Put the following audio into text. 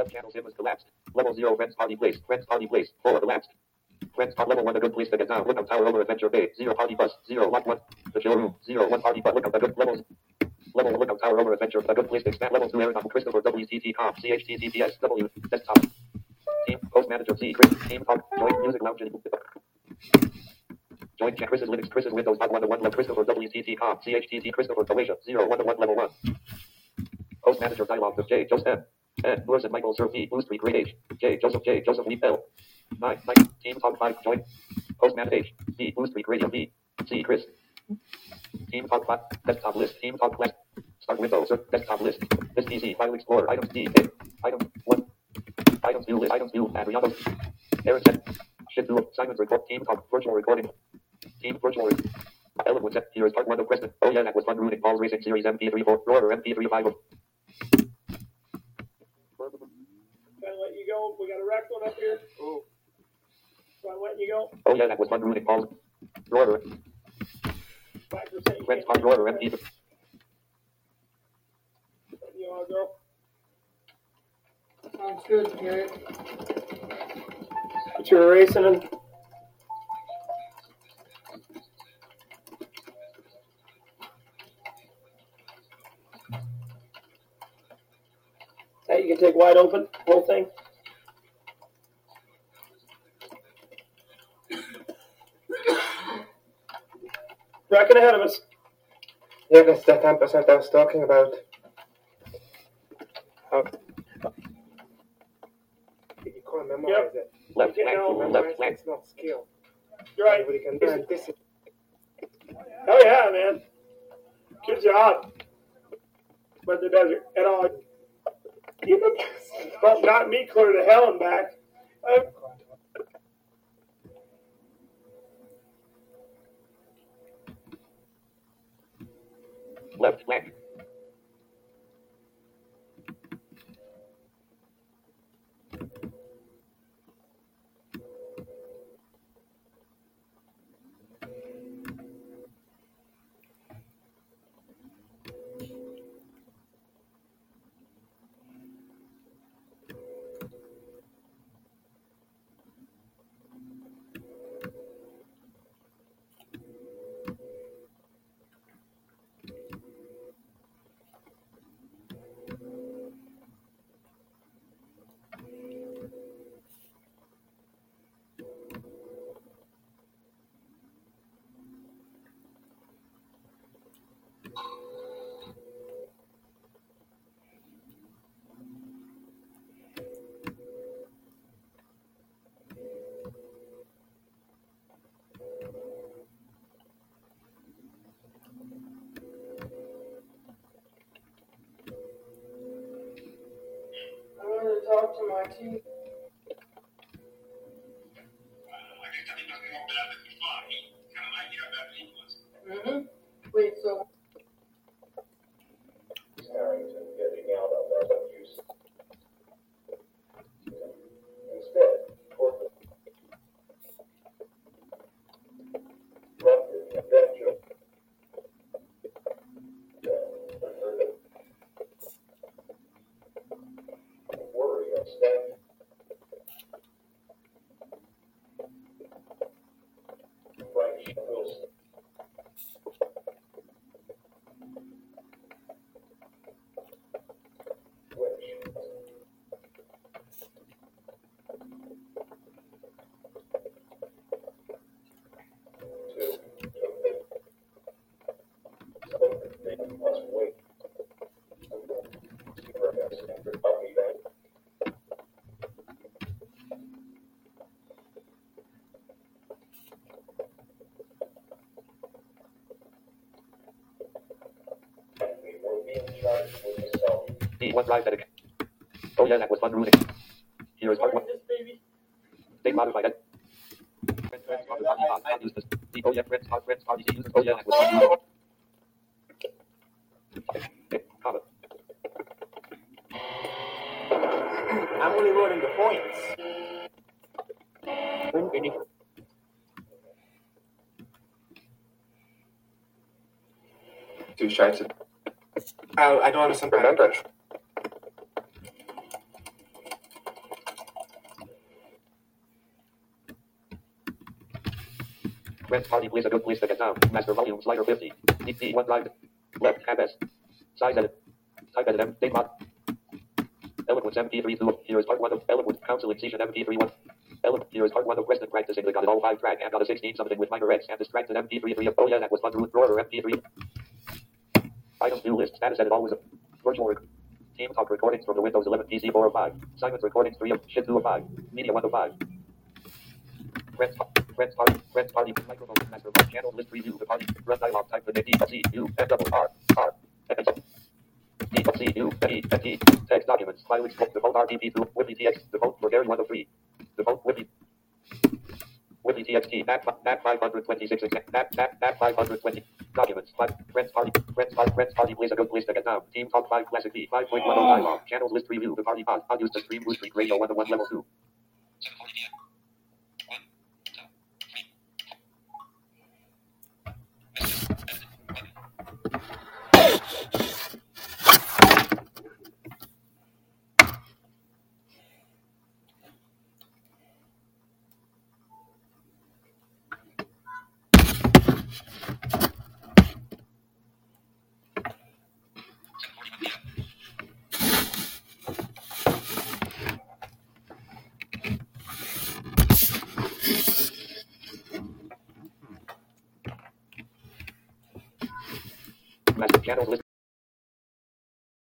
Left channel sim was collapsed. Level 0 friends party place. Friends party place. 4 collapsed. Friends part level 1 a good place to get down. Lookout tower over adventure bay. 0 party bus. 0 lock 1. The chill room. 0 1 party bus. Lookout the good levels. Level 1 lookout tower over adventure. A good place to expand. Level 2 Aerodom Christopher WCT com. CHTTPS W. Desktop. Team host manager C. Chris. Team talk. Join music lounge. Join chat. Chris's Linux. Chris's Windows. 1 to 1 level Christopher WCT com. CHTT Christopher Malaysia. 0 1 to 1 level 1. Host manager dialog with J. Joseph N. Lewis and Michael Sir P. Blue Street Grade H. J. Joseph Lee L. 9. Team talk 5. Join. Host manager H. B. Blue Street Radio B. C. Chris. Team talk 5. Desktop list. Team talk list. Start Windows. Desktop list. This PC. File Explorer. Items D. A. Item 1. Items view list. Items view. Adriano. Eric said. Shift through. Simon's report. Team talk. Virtual recording. Team virtual. Ellen would set. Here is part 1 of question. Oh yeah, that was fun rooting. Balls Racing Series MP34. Roar MP35. Gonna let you go. We got a wrecked one up here. Oh. So I'm letting you go. Oh yeah, that was fun rooting. Balls. Roar. 5%. Friends part Roar MP. You wanna go? Sounds good, Garrett. But you're racing him. Hey, you can take wide open, whole thing. Racking ahead of us. Yeah, that's that 10% I was talking about. How? You can't memorize it. Left You flank. know, Left flank. It's not skill. You're right. Everybody can learn this. Oh yeah, man. Good job. But the desert at all. Well, not me clear to hell and back. Left flank. I'm going to talk to my team. Mm-hmm. Wait, so Harrington getting out of that abuse. Instead, toward the rapid adventure. Worry instead. Frank Wilson. D. 1 drive dedicated. Oh yeah, that was fun rooting. Here is part 1. This baby. State modified. Friends party boss. Not use this. D. Oh yeah, friends party C uses. Oh yeah, that was fun rooting. Comment. I'm only loading the points. Too scheiße. I don't understand. Remember, Friends party plays a good place to get down. Master volume slider 50. D 1 drive. Left tab S. Size edit. Type edit M. Date mod. Eloquence MP3 2. Here is part 1 of Eloquence Counseling Session MP3 1. Here is part 1 of Preston practicing the got it all 5 track and got a 16 something with minor X and distracted MP3 3 of oh yeah that was fun root drawer MP3. Items new list status edit always a virtual Team Talk recordings from the Windows 11 PC 4 of 5. Simon's recordings 3 of shit 2 of 5. Media 1 of 5. Friends party microphone master channel list review the party run dialog type the name D C U F double R R D C U E F T text documents file export default RTP2 Whippy TX default for Gary 1 of 3 default Whippy TXT back 526 back 520 documents friends party plays a good place to get down Team Talk 5 classic B 5.10 dialog channels list review the party pod use the stream Blue Streak Radio 101 level 2. Master channels list